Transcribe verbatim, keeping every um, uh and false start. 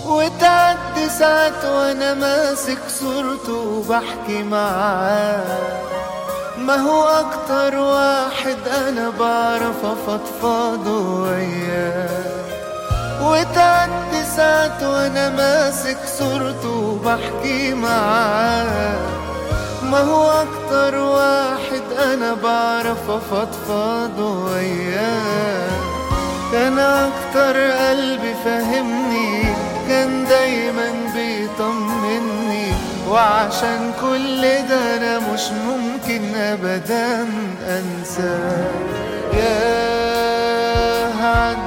وتعدي ساعات وانا ماسك صورته وبحكي معاه. ما هو اكتر واحد انا بعرف افضفض وياه. وتعدي ساعات وانا ماسك صورته وبحكي معاه. ما هو اكتر واحد انا بعرف افضفض وياه. كان اكتر قلبي فهمني، كان دايما بيطمني، وعشان كل ده انا مش ممكن ابدا انساه. ياه